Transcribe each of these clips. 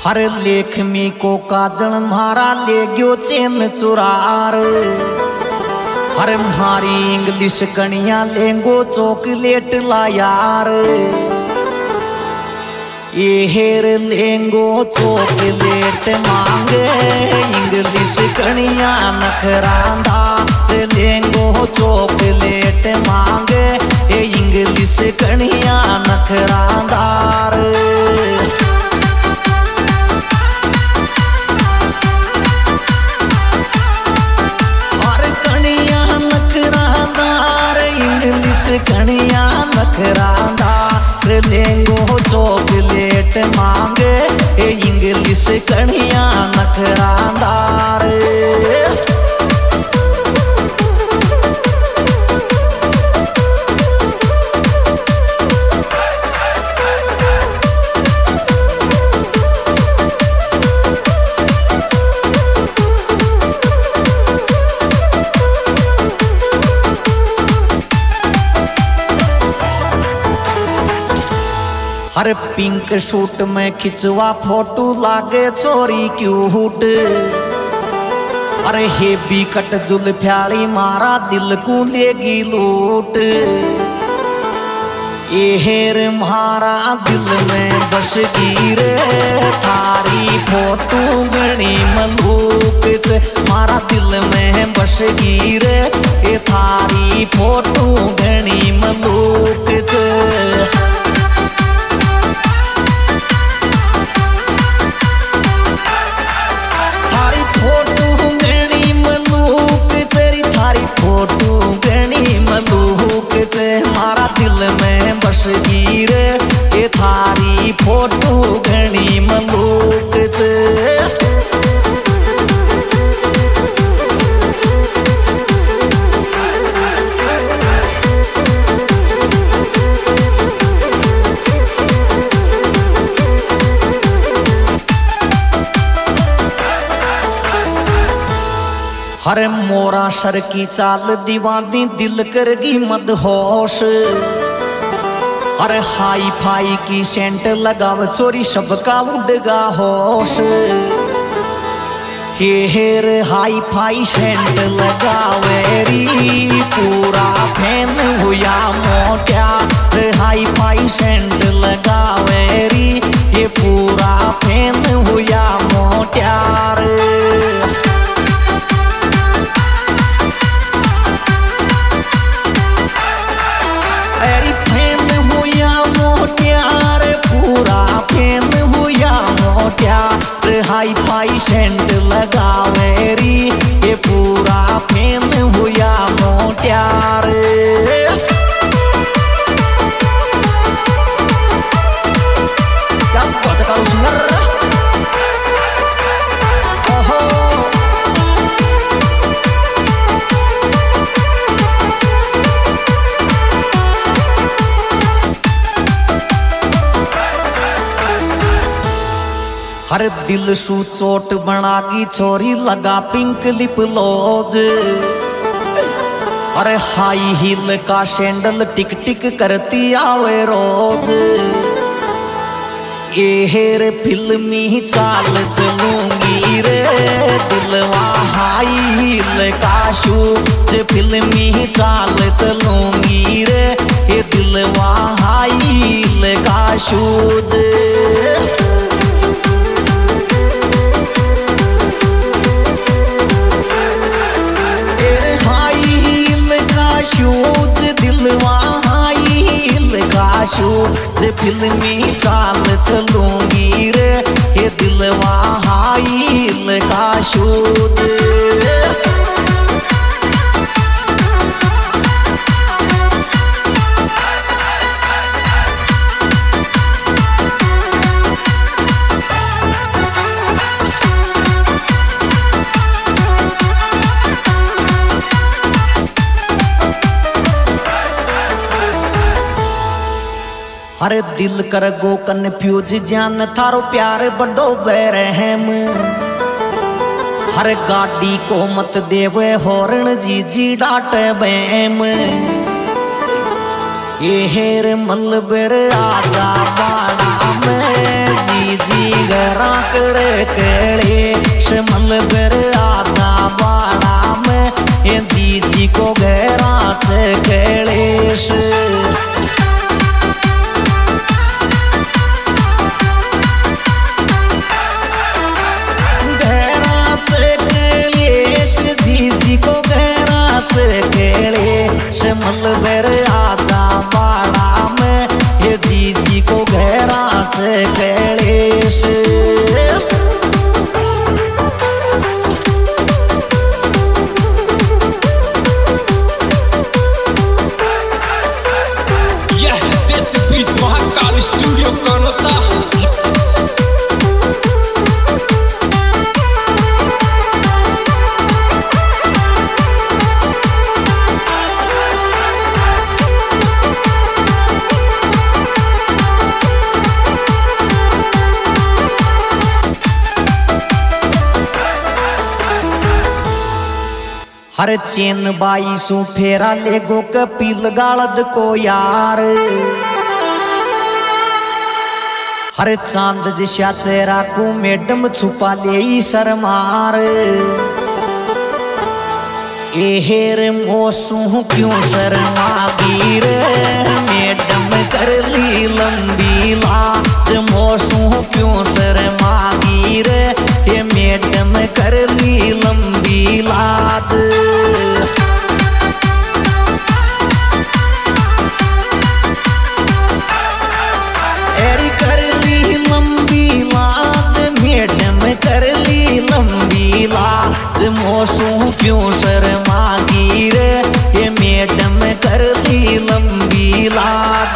हर लेख मी को काजल मारा ले गयो चेन चुरार। हर मारी इंग्लिश कनिया लेंगो चॉकलेट ला यार। ये हेर लेंगो चॉकलेट मांगे इंग्लिश कनिया नखरांदा। लेंगो चॉकलेट मांगे इंग्लिश कनिया नखरांदार। कनिया नखरांदार लेंगो चॉकलेट मांगे इंग्लिश कनिया नखरांदार। अरे पिंक सूट में खिंचवा फोटो लागे छोरी क्यूट। अरे हेवी कट जुल्फ्याली मारा दिल को लेगी लूट। ये हेर मारा दिल में बस गिरे थारी फोटो गणी मलूक। मारा दिल में बस गिरे ये थारी फोटो गणी मलूक। मारा दिल में बस गिरे ये थारी फोटो घनी मलूक। हरे मोरा सर की चाल दीवानी दिल करगी मदहोश। अरे हाई फाई की सेंट लगाव छोरी सबका उड़गा होश। हेर हाई फाई सेंट लगावेरी पूरा फैन हुआ मोटा। हाई फाई सेंट लगावेरी ये पूरा फैन हुआ मोट्यार। हाई फाई सेंट लगावेरी ये पूरा फैन हुआ मोट्यार। क्या बात करो सुंदर। ओहो हर दिल सू चोट बनागी छोरी लगा पिंक लिप लॉज। अरे हाई हील का सैंडल टिक टिक करती आवे रोज। ये हेर फिल्मी चाल चलूंगी रे दिलवा हाई हील का शूज। फिल्मी चाल चलूंगी रे ये दिलवा हाई हील का शूज। शूज दिलवा हाई हील का शूज। फिल्मी चाल चलूंगी रे ये दिलवा हाई हील का शूज। अरे दिल कर गो कन्फ्यूज जान थारो प्यार बड़ो बेरहम। हर गाड़ी को मत देवे हॉर्न जी डाटे बैम। ये हेर मलबर आजा बाड़ा में जी घरा शिमल बर आजा बाड़ा में ये जी को गहरा गणेश जी को गहरा गणेश शिमल बर आजा बाड़ा में ये जी को गहरा गणेश स्टूडियो कौनता हर चेन बाई सु फेरा ले गो कपिल गालद को यार हर चांद जिसा चेहरा को मैडम छुपा ले शर्मार एहेर मोसू क्यों शर्मा गिर मैडम कर ली लंबी लात मोसू क्यों शर्मा गिर ये मैडम कर ली लंबी लात मैडम कर ली लंबी लात मोसू क्यों शर्मा गिर ये मैडम कर ली लंबी लात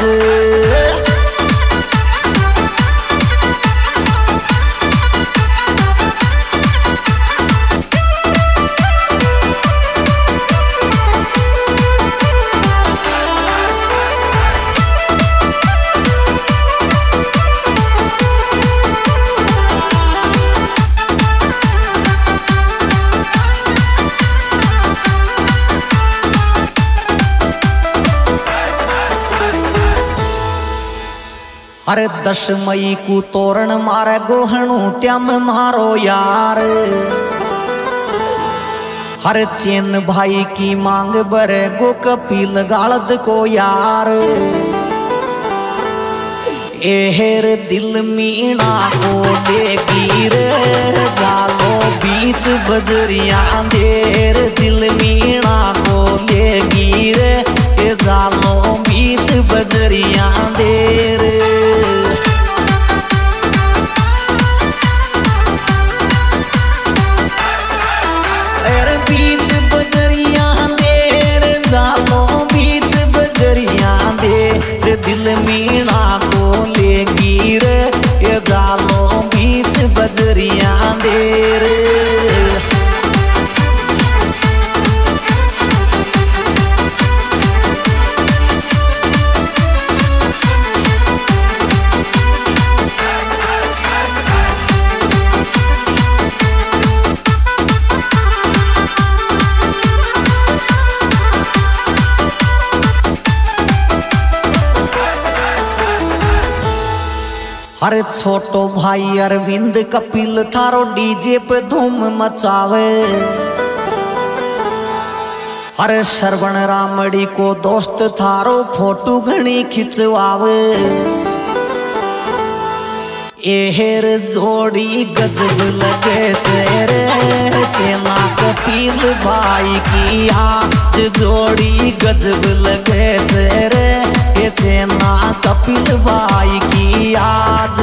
अरे 10 मई को तोरण मारे गोहणु त्याम मारो यार हर चेन भाई की मांग बरे गो कपिल गालद को यार एहर दिल मीणा को लेगी रे जालो बीच बजरिया देर दिल मीणा को लेगी रे ये जालो बीच बजरिया देर बीच बजरिया देर जालो बीच बजरिया देर दिल मीणा को लेगी रे ये जालो बीच बजरिया देर अरे छोटो भाई अरविंद कपिल थारो डीजे पे धूम मचावे अरे श्रवण रामड़ी को दोस्त थारो फोटो घनी खिंचवावे एहर जोड़ी गजब लगे चेहरे चेना कपिल भाई की आज जोड़ी गजब लगे चेहरे ये चेना कपिल भाई की आज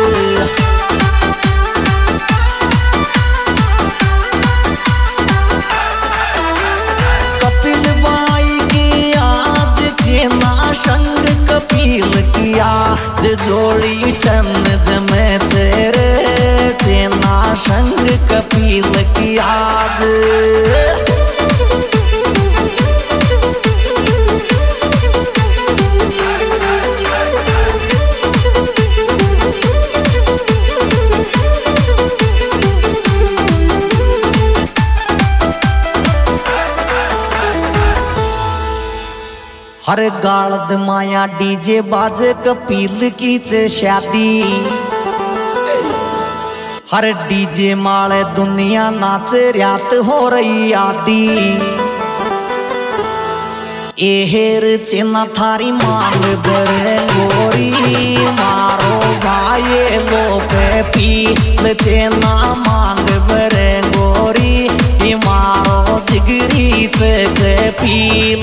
कपिल भाई की आज चेना संग कपिल की आज जोड़ी टन जमे चेहरे चेना संग कपिल की आज हर गालद माया डीजे बाजे कपिल की चे शादी हर डीजे माले दुनिया नाच रात हो रही आदि एहेर चिन्ह थारी मांग बरे गोरी मारो भाई लोग पील चिन्ह मांग बरे गोरी मारो जिगरी चक पील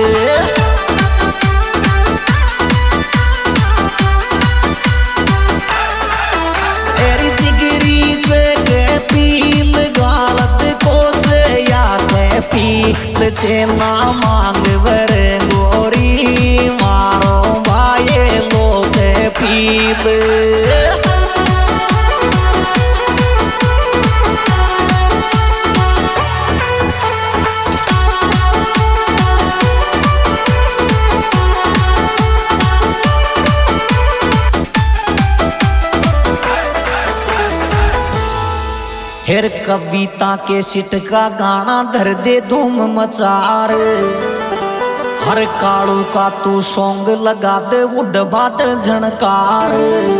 एरी जिगरी चक पील गालत कोच या पील चिन्ह मांग बरे गोरी मारो भाई लोग पील फिर कविता के सिट का गाना धर दे धूम मचार हर कालू का तू सॉन्ग लगा दे उड़ बात झणकार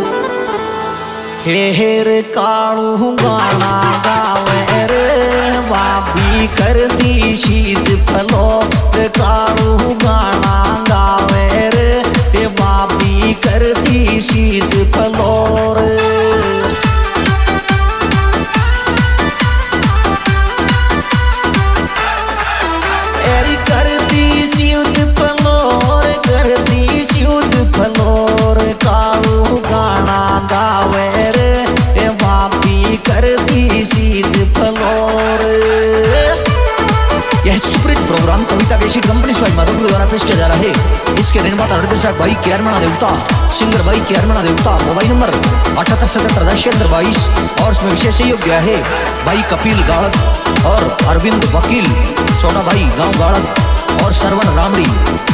हेर कालू गाना गावे रे बाबी कर दी शीज फलो कालू गाना गावे रे बाबी कर दी शीज फलोर फलोर कालू गाना गावे रे बापी कर दी सीज फलोर। यह सुपरहिट प्रोग्राम कविता केसी कंपनी स्वाइल माधोपुर द्वारा पेश किया जा रहा है। इसके निर्माता निर्देशक भाई के आर मीणा देवता, सिंगर भाई के आर मीणा देवता। मोबाइल नंबर 7877 और इसमें विशेष सहयोग दिया है भाई कपिल गाड़क और अरविंद वकील, छोटा भाई गांव गाड़क और सरवण रामड़ी।